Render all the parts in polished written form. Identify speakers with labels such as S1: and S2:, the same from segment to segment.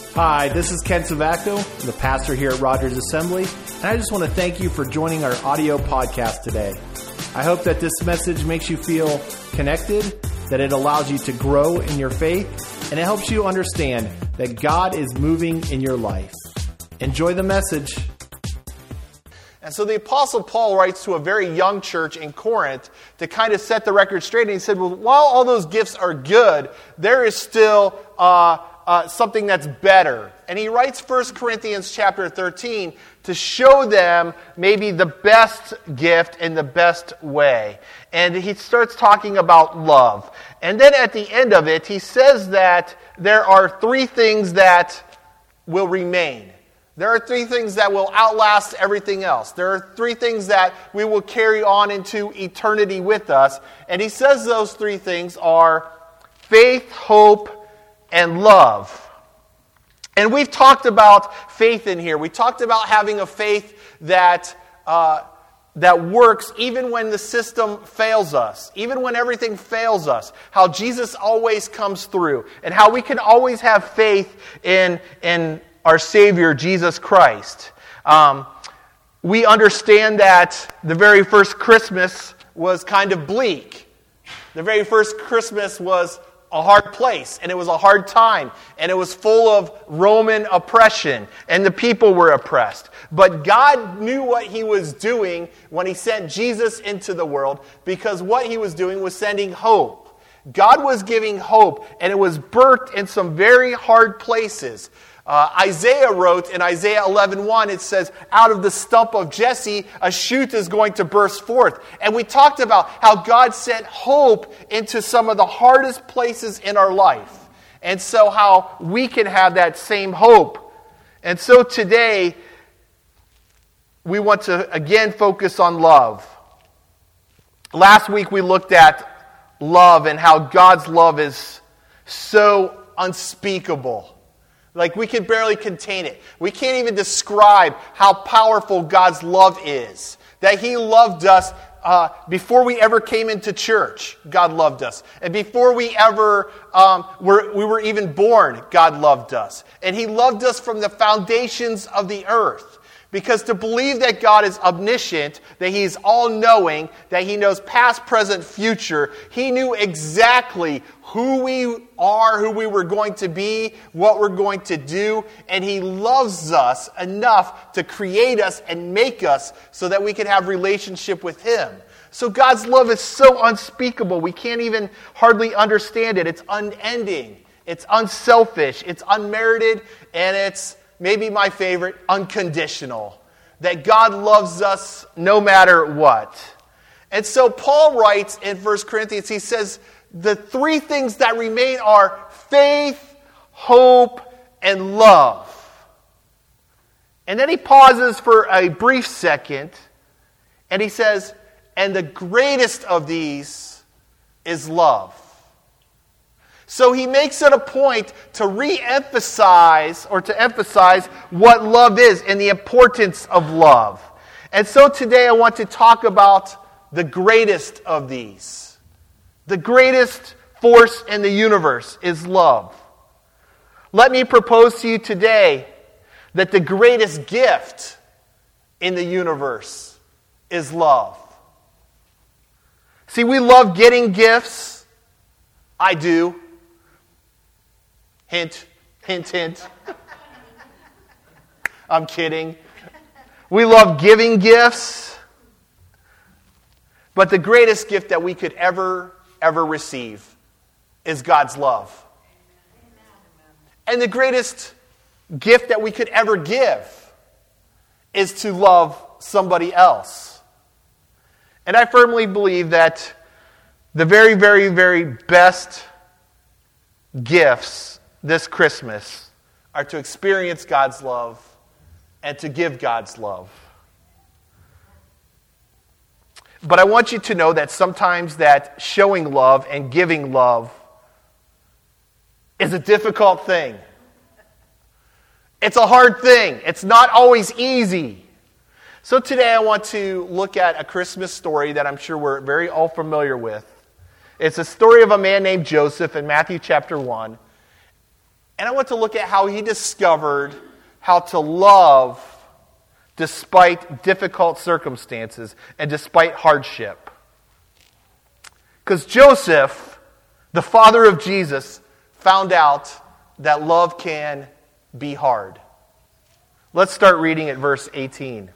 S1: Hi, this is Ken Savacco, the pastor here at Rogers Assembly, and I just want to thank you for joining our audio podcast today. I hope that this message makes you feel connected, that it allows you to grow in your faith, and it helps you understand that God is moving in your life. Enjoy the message.
S2: And so the Apostle Paul writes to a very young church in Corinth to kind of set the record straight. And he said, well, while all those gifts are good, there is still something that's better. And he writes 1 Corinthians chapter 13 to show them maybe the best gift in the best way. And he starts talking about love. And then at the end of it, he says that there are three things that will remain. There are three things that will outlast everything else. There are three things that we will carry on into eternity with us. And he says those three things are faith, hope, and love. And we've talked about faith in here. We talked about having a faith that works even when the system fails us, even when everything fails us, how Jesus always comes through, and how we can always have faith in our Savior, Jesus Christ. We understand that the very first Christmas was kind of bleak. The very first Christmas was a hard place, and it was a hard time, and it was full of Roman oppression, and the people were oppressed. But God knew what He was doing when He sent Jesus into the world, because what He was doing was sending hope. God was giving hope, and it was birthed in some very hard places. Isaiah wrote in Isaiah 11:1, it says, out of the stump of Jesse, a shoot is going to burst forth. And we talked about how God sent hope into some of the hardest places in our life. And so how we can have that same hope. And so today, we want to again focus on love. Last week we looked at love and how God's love is so unspeakable. Like we can barely contain it. We can't even describe how powerful God's love is. That He loved us before we ever came into church. God loved us. And before we ever we were even born, God loved us. And He loved us from the foundations of the earth. Because to believe that God is omniscient, that He's all-knowing, that He knows past, present, future, He knew exactly who we are, who we were going to be, what we're going to do, and He loves us enough to create us and make us so that we can have relationship with Him. So God's love is so unspeakable, we can't even hardly understand it. It's unending, it's unselfish, it's unmerited, and it's maybe my favorite, unconditional. That God loves us no matter what. And so Paul writes in 1 Corinthians, he says, the three things that remain are faith, hope, and love. And then he pauses for a brief second, and he says, and the greatest of these is love. So he makes it a point to re-emphasize or to emphasize what love is and the importance of love. And so today I want to talk about the greatest of these. The greatest force in the universe is love. Let me propose to you today that the greatest gift in the universe is love. See, we love getting gifts. I do. Hint, hint, hint. I'm kidding. We love giving gifts. But the greatest gift that we could ever receive is God's love. And the greatest gift that we could ever give is to love somebody else. And I firmly believe that the very, very, very best gifts this Christmas are to experience God's love and to give God's love. But I want you to know that sometimes that showing love and giving love is a difficult thing. It's a hard thing. It's not always easy. So today I want to look at a Christmas story that I'm sure we're very all familiar with. It's a story of a man named Joseph in Matthew chapter 1. And I want to look at how he discovered how to love despite difficult circumstances and despite hardship. Because Joseph, the father of Jesus, found out that love can be hard. Let's start reading at verse 18.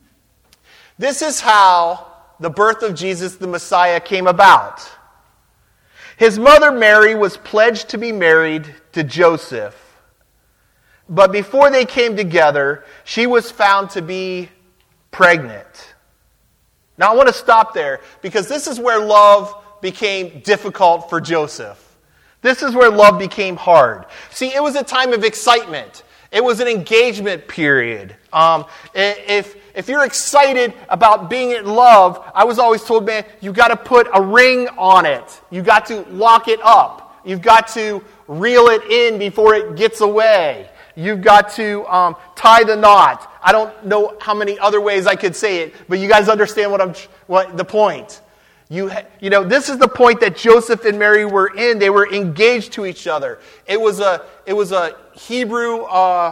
S2: This is how the birth of Jesus the Messiah came about. His mother Mary was pledged to be married to Joseph. But before they came together, she was found to be pregnant. Now I want to stop there because this is where love became difficult for Joseph. This is where love became hard. See, it was a time of excitement. It was an engagement period. If you're excited about being in love, I was always told, man, you got to put a ring on it. You got to lock it up. You've got to reel it in before it gets away. You've got to tie the knot. I don't know how many other ways I could say it, but you guys understand what the point. You know, this is the point that Joseph and Mary were in. They were engaged to each other. It was a Hebrew.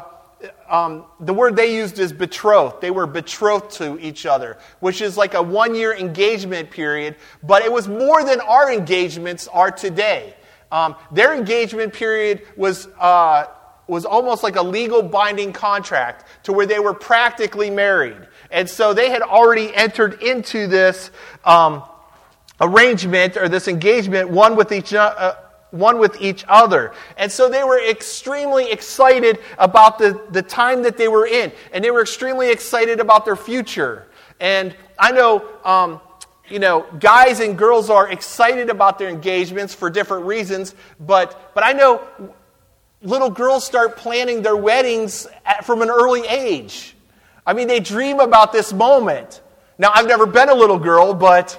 S2: The word they used is betrothed. They were betrothed to each other, which is like a 1-year engagement period. But it was more than our engagements are today. Their engagement period was almost like a legal binding contract to where they were practically married. And so they had already entered into this arrangement or this engagement, one with each other. And so they were extremely excited about the time that they were in. And they were extremely excited about their future. And I know, guys and girls are excited about their engagements for different reasons. But I know little girls start planning their weddings from an early age. I mean, they dream about this moment. Now, I've never been a little girl,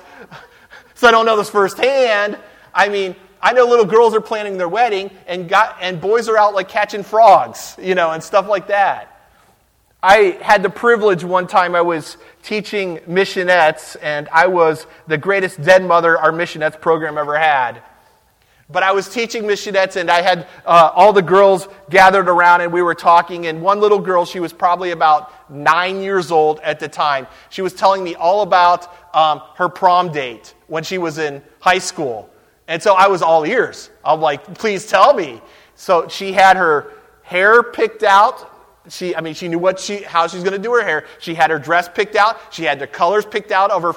S2: so I don't know this firsthand. I mean, I know little girls are planning their wedding, and boys are out like catching frogs, and stuff like that. I had the privilege one time, I was teaching missionettes, and I was the greatest den mother our missionettes program ever had. But I was teaching missionettes, and I had all the girls gathered around, and we were talking, and one little girl, she was probably about 9 years old at the time. She was telling me all about her prom date when she was in high school. And so I was all ears. I'm like, please tell me. So she had her hair picked out. She knew how she's going to do her hair. She had her dress picked out. She had the colors picked out of her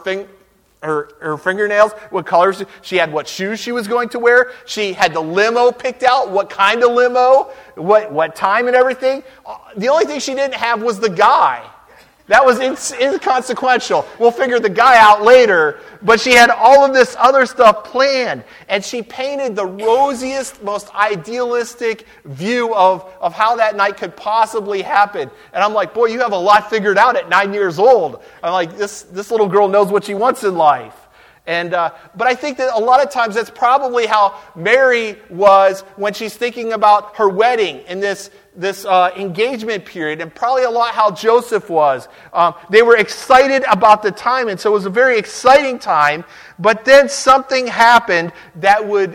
S2: fingernails, what colors. She had what shoes she was going to wear. She had the limo picked out, what kind of limo, what time and everything. The only thing she didn't have was the guy. That was inconsequential. We'll figure the guy out later. But she had all of this other stuff planned. And she painted the rosiest, most idealistic view of how that night could possibly happen. And I'm like, boy, you have a lot figured out at 9 years old. I'm like, this little girl knows what she wants in life. And but I think that a lot of times that's probably how Mary was when she's thinking about her wedding in this engagement period, and probably a lot how Joseph was. They were excited about the time, and so it was a very exciting time. But then something happened that would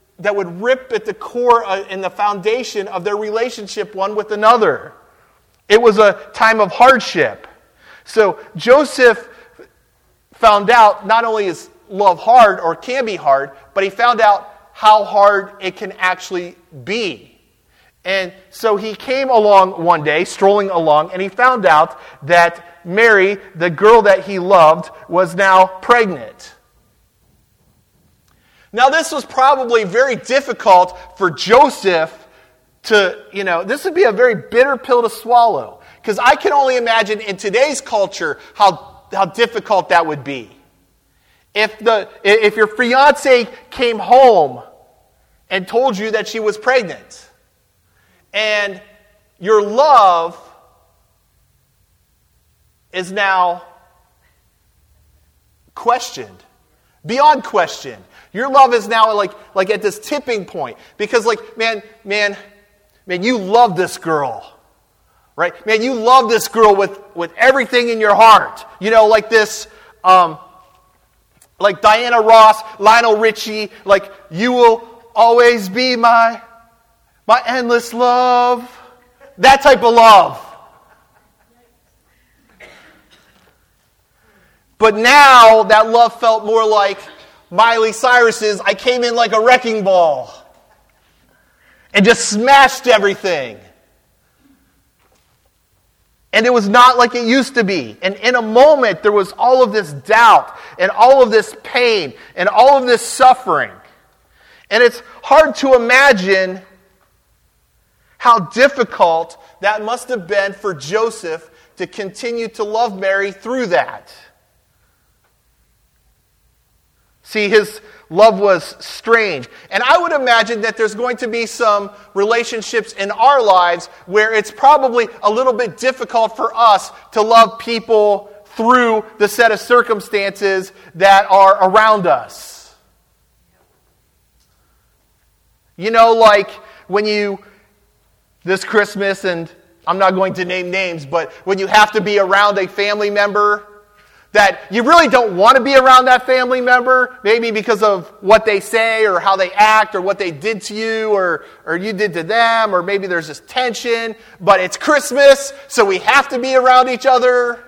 S2: rip at the core and the foundation of their relationship one with another. It was a time of hardship. So Joseph found out not only is love hard or can be hard, but he found out how hard it can actually be. And so he came along one day, strolling along, and he found out that Mary, the girl that he loved, was now pregnant. Now this was probably very difficult for Joseph to, this would be a very bitter pill to swallow. Because I can only imagine in today's culture how difficult that would be. If your fiance came home and told you that she was pregnant, and your love is now questioned, beyond question. Your love is now like at this tipping point, because man, you love this girl. Right? Man, you love this girl with everything in your heart. Like this, like Diana Ross, Lionel Richie, like, you will always be my My endless love. That type of love. But now that love felt more like Miley Cyrus's I came in like a wrecking ball and just smashed everything. And it was not like it used to be. And in a moment, there was all of this doubt and all of this pain and all of this suffering. And it's hard to imagine how difficult that must have been for Joseph to continue to love Mary through that. See, his love was strange. And I would imagine that there's going to be some relationships in our lives where it's probably a little bit difficult for us to love people through the set of circumstances that are around us. You know, like when this Christmas, and I'm not going to name names, but when you have to be around a family member that you really don't want to be around that family member, maybe because of what they say or how they act or what they did to you or you did to them, or maybe there's this tension, but it's Christmas, so we have to be around each other.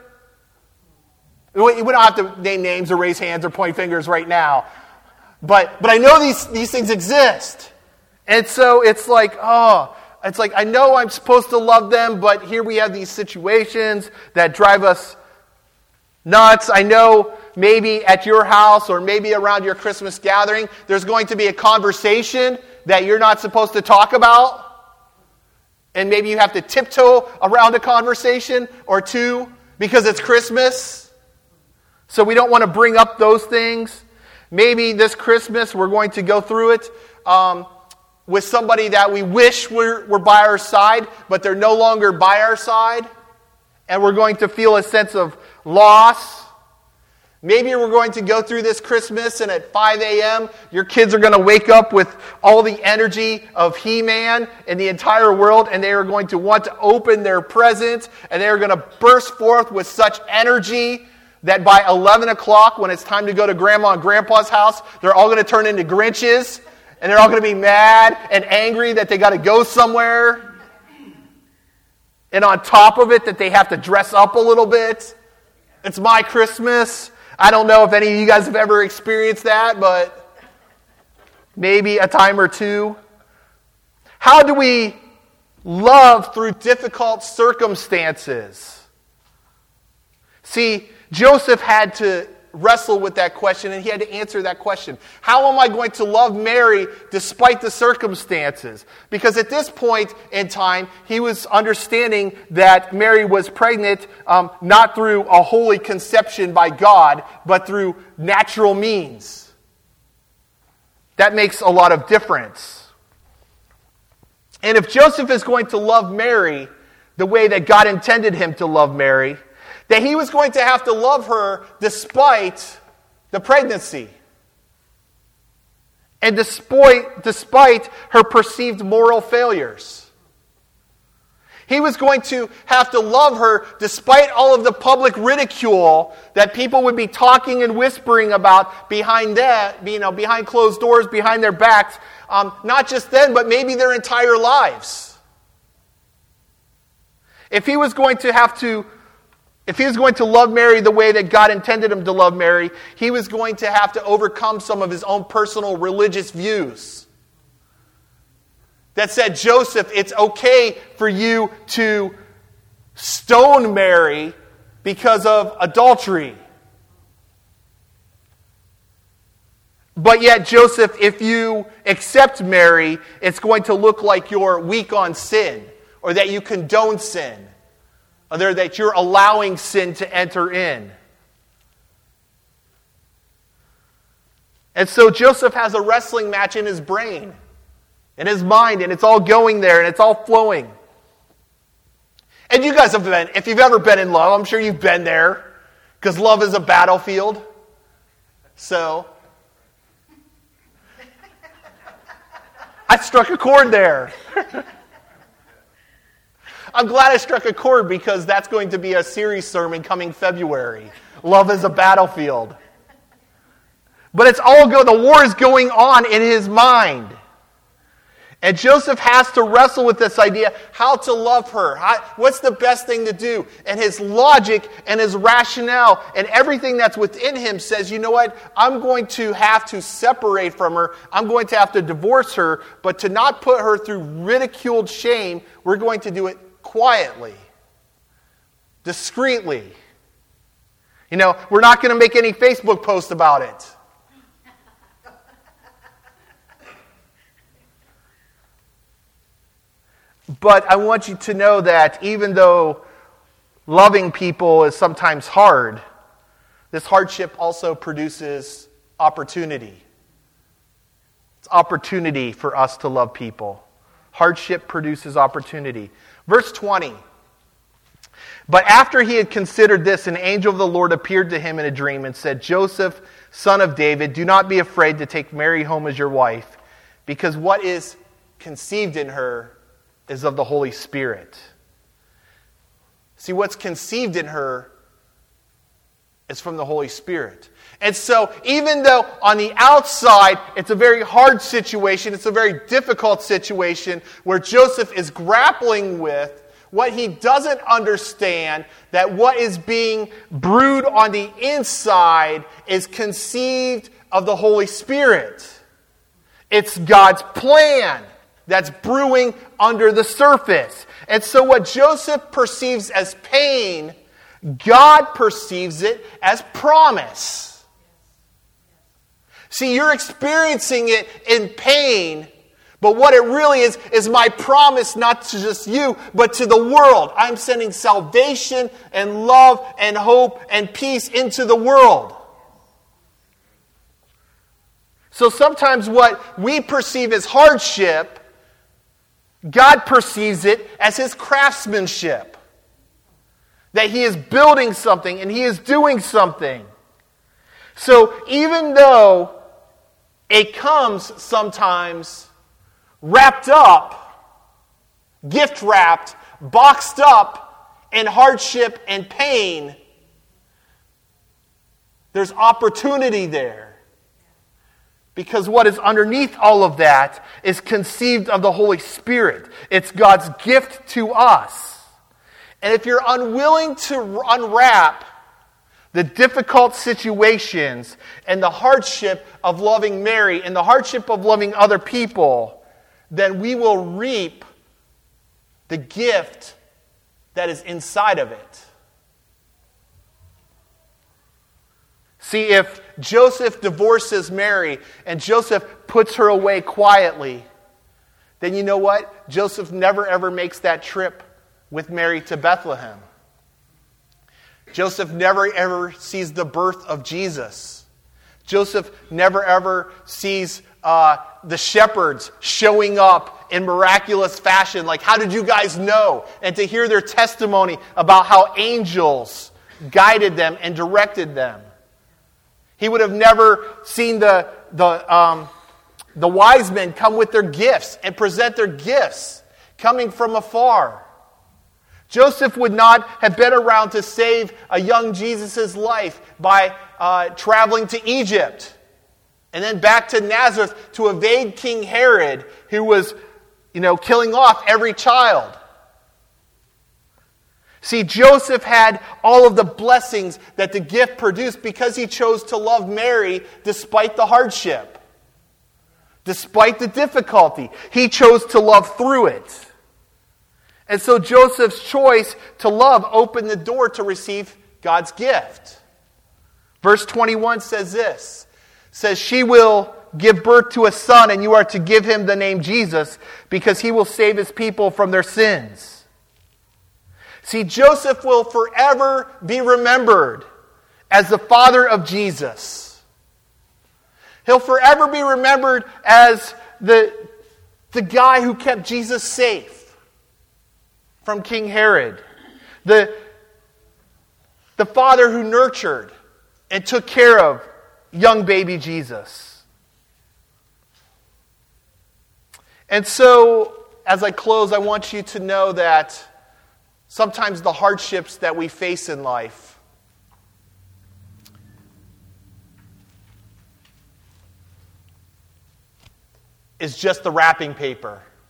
S2: We don't have to name names or raise hands or point fingers right now. But I know these things exist. And so it's like, I know I'm supposed to love them, but here we have these situations that drive us nuts. I know maybe at your house or maybe around your Christmas gathering, there's going to be a conversation that you're not supposed to talk about. And maybe you have to tiptoe around a conversation or two because it's Christmas. So we don't want to bring up those things. Maybe this Christmas we're going to go through it with somebody that we wish were by our side, but they're no longer by our side. And we're going to feel a sense of loss. Maybe we're going to go through this Christmas and at 5 a.m. your kids are going to wake up with all the energy of He-Man in the entire world, and they are going to want to open their presents, and they are going to burst forth with such energy that by 11 o'clock, when it's time to go to Grandma and Grandpa's house, they're all going to turn into Grinches, and they're all going to be mad and angry that they got to go somewhere. And on top of it, that they have to dress up a little bit. It's my Christmas. I don't know if any of you guys have ever experienced that, but maybe a time or two. How do we love through difficult circumstances? See, Joseph had to wrestle with that question, and he had to answer that question. How am I going to love Mary despite the circumstances? Because at this point in time, he was understanding that Mary was pregnant not through a holy conception by God, but through natural means. That makes a lot of difference. And if Joseph is going to love Mary the way that God intended him to love Mary, that he was going to have to love her despite the pregnancy. And despite her perceived moral failures. He was going to have to love her despite all of the public ridicule that people would be talking and whispering about behind closed doors, behind their backs, not just then, but maybe their entire lives. If he was going to love Mary the way that God intended him to love Mary, he was going to have to overcome some of his own personal religious views. That said, Joseph, it's okay for you to stone Mary because of adultery. But yet, Joseph, if you accept Mary, it's going to look like you're weak on sin, or that you condone sin. Or that you're allowing sin to enter in. And so Joseph has a wrestling match in his brain, in his mind, and it's all going there, and it's all flowing. And you guys have been, if you've ever been in love, I'm sure you've been there, because love is a battlefield. So, I struck a chord there. I'm glad I struck a chord because that's going to be a series sermon coming February. Love is a battlefield. But the war is going on in his mind. And Joseph has to wrestle with this idea, how to love her. What's the best thing to do? And his logic and his rationale and everything that's within him says, you know what? I'm going to have to separate from her. I'm going to have to divorce her. But to not put her through ridiculed shame, we're going to do it quietly, discreetly. You know, we're not going to make any Facebook posts about it. But I want you to know that even though loving people is sometimes hard, this hardship also produces opportunity. It's opportunity for us to love people. Hardship produces opportunity. Verse 20. But after he had considered this, an angel of the Lord appeared to him in a dream and said, Joseph, son of David, do not be afraid to take Mary home as your wife, because what is conceived in her is of the Holy Spirit. See, what's conceived in her is from the Holy Spirit. And so, even though on the outside it's a very hard situation, it's a very difficult situation where Joseph is grappling with what he doesn't understand, that what is being brewed on the inside is conceived of the Holy Spirit. It's God's plan that's brewing under the surface. And so what Joseph perceives as pain, God perceives it as promise. See, you're experiencing it in pain, but what it really is my promise not to just you, but to the world. I'm sending salvation and love and hope and peace into the world. So sometimes what we perceive as hardship, God perceives it as His craftsmanship. That He is building something and He is doing something. So even though it comes sometimes wrapped up, gift wrapped, boxed up in hardship and pain, there's opportunity there. Because what is underneath all of that is conceived of the Holy Spirit. It's God's gift to us. And if you're unwilling to unwrap the difficult situations and the hardship of loving Mary and the hardship of loving other people, then we will reap the gift that is inside of it. See, if Joseph divorces Mary and Joseph puts her away quietly, then you know what? Joseph never ever makes that trip with Mary to Bethlehem. Joseph never ever sees the birth of Jesus. Joseph never ever sees the shepherds showing up in miraculous fashion. Like, how did you guys know? And to hear their testimony about how angels guided them and directed them. He would have never seen the wise men come with their gifts and present their gifts coming from afar. Joseph would not have been around to save a young Jesus' life by traveling to Egypt and then back to Nazareth to evade King Herod, who was, killing off every child. See, Joseph had all of the blessings that the gift produced because he chose to love Mary despite the hardship, despite the difficulty. He chose to love through it. And so Joseph's choice to love opened the door to receive God's gift. Verse 21 says this, says, she will give birth to a son, and you are to give him the name Jesus, because he will save his people from their sins. See, Joseph will forever be remembered as the father of Jesus. He'll forever be remembered as the guy who kept Jesus safe from King Herod. The father who nurtured and took care of young baby Jesus. And so, as I close, I want you to know that sometimes the hardships that we face in life is just the wrapping paper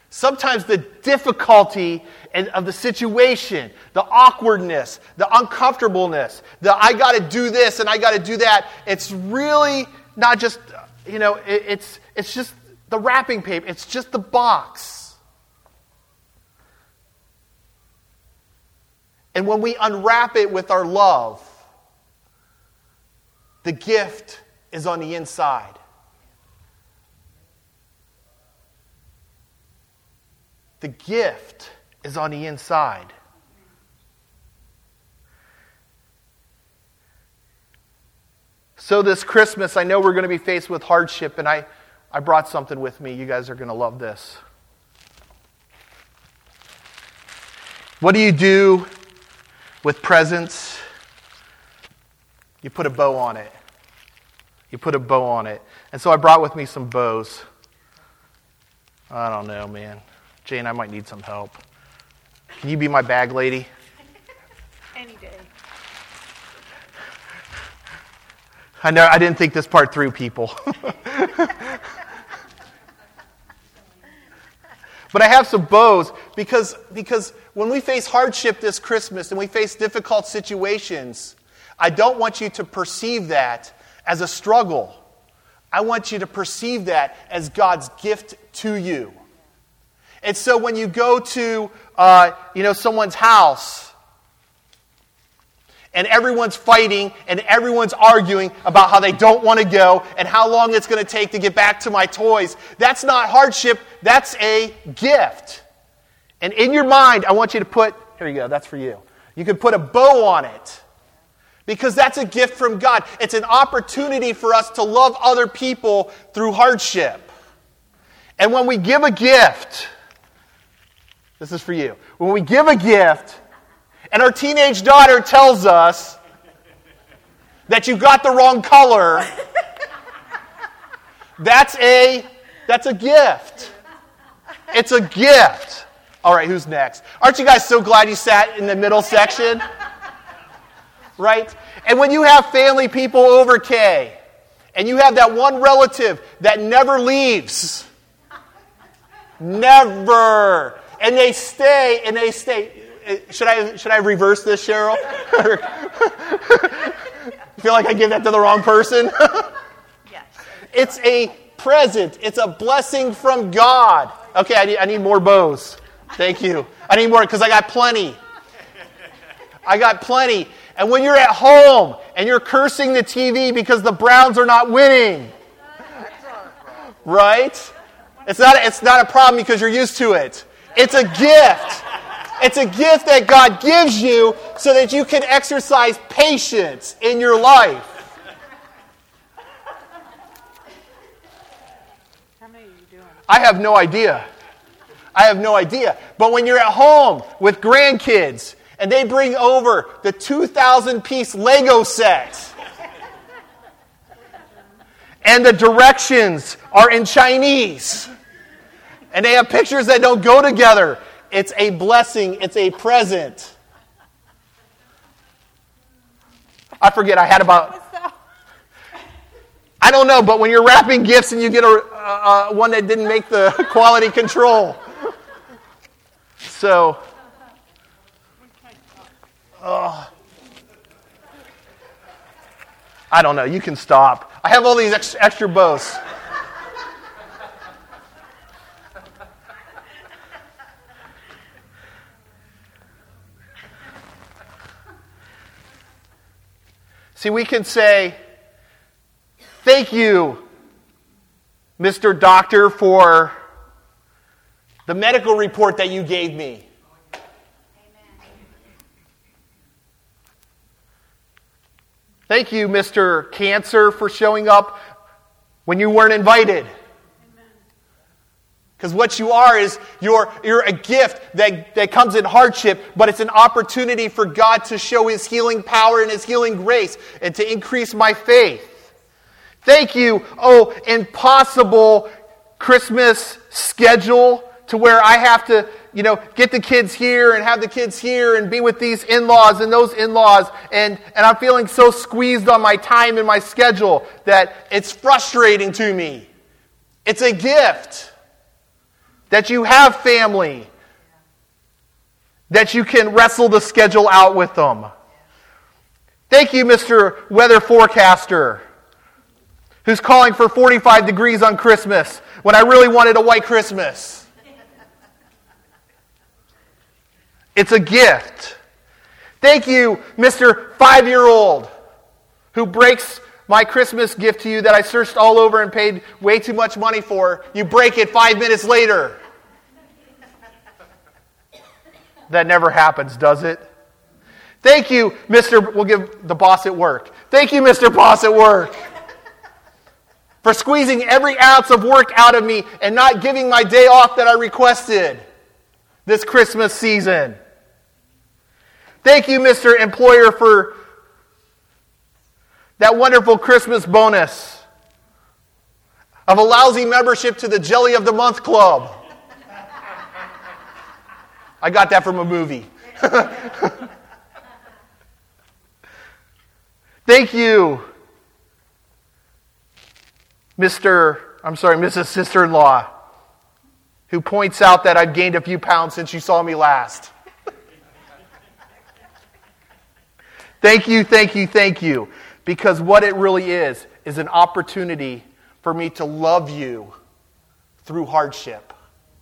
S2: Sometimes the difficulty of the situation, the awkwardness, the uncomfortableness, the I got to do this and I got to do that, it's really not just, it's just the wrapping paper. It's just the box. And when we unwrap it with our love, the gift is on the inside. The gift is on the inside. So this Christmas, I know we're going to be faced with hardship, and I brought something with me. You guys are going to love this. What do you do with presents? You put a bow on it. You put a bow on it. And so I brought with me some bows. I don't know, man. Jane, I might need some help. Can you be my bag lady?
S3: Any day.
S2: I know I didn't think this part through, people. But I have some bows because when we face hardship this Christmas and we face difficult situations, I don't want you to perceive that as a struggle. I want you to perceive that as God's gift to you. And so when you go to, someone's house and everyone's fighting and everyone's arguing about how they don't want to go and how long it's going to take to get back to my toys, that's not hardship, that's a gift. And in your mind, I want you to put, here you go, that's for you. You can put a bow on it because that's a gift from God. It's an opportunity for us to love other people through hardship. And when we give a gift, this is for you. When we give a gift, and our teenage daughter tells us that you got the wrong color, that's a gift. It's a gift. All right, who's next? Aren't you guys so glad you sat in the middle section? Right? And when you have family people over, Kay, and you have that one relative that never leaves, never, and they stay. Should I reverse this, Cheryl? You feel like I gave that to the wrong person?
S3: Yes.
S2: It's a present. It's a blessing from God. Okay, I need more bows. Thank you. I need more because I got plenty. And when you're at home and you're cursing the TV because the Browns are not winning, right? It's not a problem because you're used to it. It's a gift. It's a gift that God gives you so that you can exercise patience in your life.
S3: How many are you doing?
S2: I have no idea. But when you're at home with grandkids and they bring over the 2,000-piece Lego set and the directions are in Chinese and they have pictures that don't go together, it's a blessing. It's a present. I forget. I had about... I don't know, but when you're wrapping gifts and you get a one that didn't make the quality control. So... I don't know. You can stop. I have all these extra bows. See, we can say, thank you, Mr. Doctor, for the medical report that you gave me. Thank you, Mr. Cancer, for showing up when you weren't invited. Because what you are is you're a gift that comes in hardship, but it's an opportunity for God to show His healing power and His healing grace and to increase my faith. Thank you, impossible Christmas schedule to where I have to, get the kids here and have the kids here and be with these in-laws and those in-laws. And I'm feeling so squeezed on my time and my schedule that it's frustrating to me. It's a gift. that you have family, that you can wrestle the schedule out with them. Thank you, Mr. Weather Forecaster, who's calling for 45 degrees on Christmas when I really wanted a white Christmas. It's a gift. Thank you, Mr. 5-year-old, who breaks my Christmas gift to you that I searched all over and paid way too much money for. You break it 5 minutes later. That never happens, does it? Thank you, Mr. We'll give the boss at work. Thank you, Mr. Boss at work, for squeezing every ounce of work out of me and not giving my day off that I requested this Christmas season. Thank you, Mr. Employer, for that wonderful Christmas bonus of a lousy membership to the Jelly of the Month Club. I got that from a movie. Thank you, Mrs. Sister-in-Law, who points out that I've gained a few pounds since you saw me last. Thank you, because what it really is an opportunity for me to love you through hardship.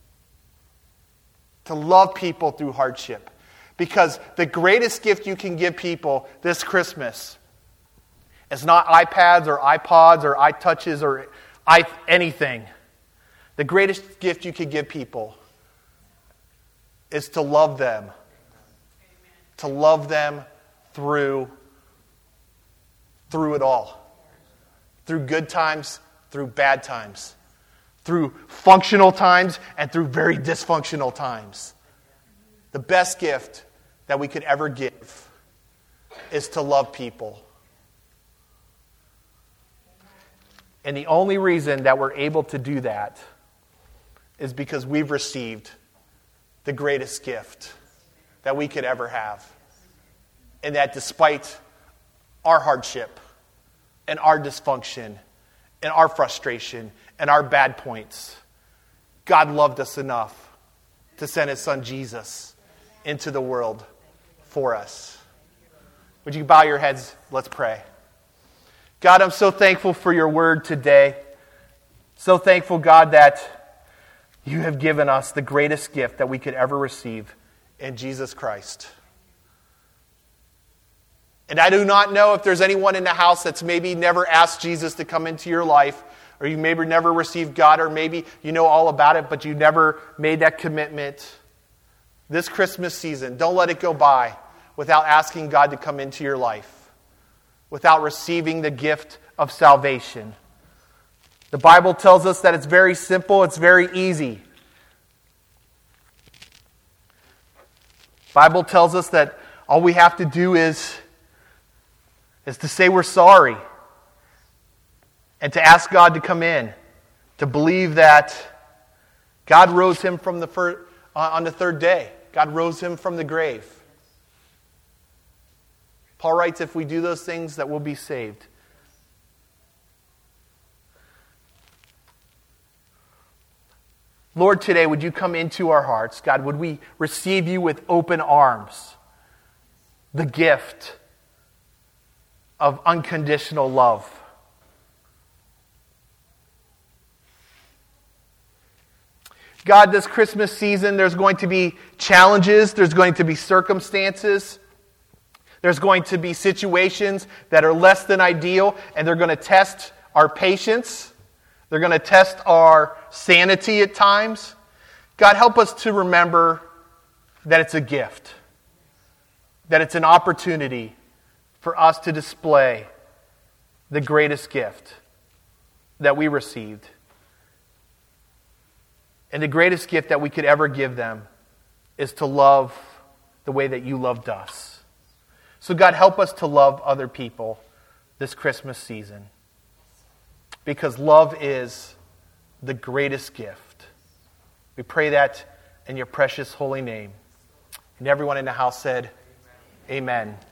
S2: To love people through hardship. Because the greatest gift you can give people this Christmas is not iPads or iPods or iTouches or anything. The greatest gift you can give people is to love them. Amen. To love them through it all. Through good times, through bad times. Through functional times and through very dysfunctional times. The best gift that we could ever give is to love people. And the only reason that we're able to do that is because we've received the greatest gift that we could ever have. And that despite our hardship and our dysfunction and our frustration and our bad points, God loved us enough to send His Son Jesus into the world for us. Would you bow your heads? Let's pray. God, I'm so thankful for your word today. So thankful, God, that you have given us the greatest gift that we could ever receive in Jesus Christ. And I do not know if there's anyone in the house that's maybe never asked Jesus to come into your life, or you maybe never received God, or maybe you know all about it, but you never made that commitment. This Christmas season, don't let it go by without asking God to come into your life, without receiving the gift of salvation. The Bible tells us that it's very simple, it's very easy. The Bible tells us that all we have to do is to say we're sorry and to ask God to come in, to believe that God rose him from on the third day. God rose him from the grave. Paul writes, if we do those things, that we'll be saved. Lord, today, would you come into our hearts? God, would we receive you with open arms? The gift of unconditional love. God, this Christmas season, there's going to be challenges, there's going to be circumstances, there's going to be situations that are less than ideal, and they're going to test our patience. They're going to test our sanity at times. God, help us to remember that it's a gift, that it's an opportunity for us to display the greatest gift that we received. And the greatest gift that we could ever give them is to love the way that you loved us. So God, help us to love other people this Christmas season. Because love is the greatest gift. We pray that in your precious holy name. And everyone in the house said, Amen.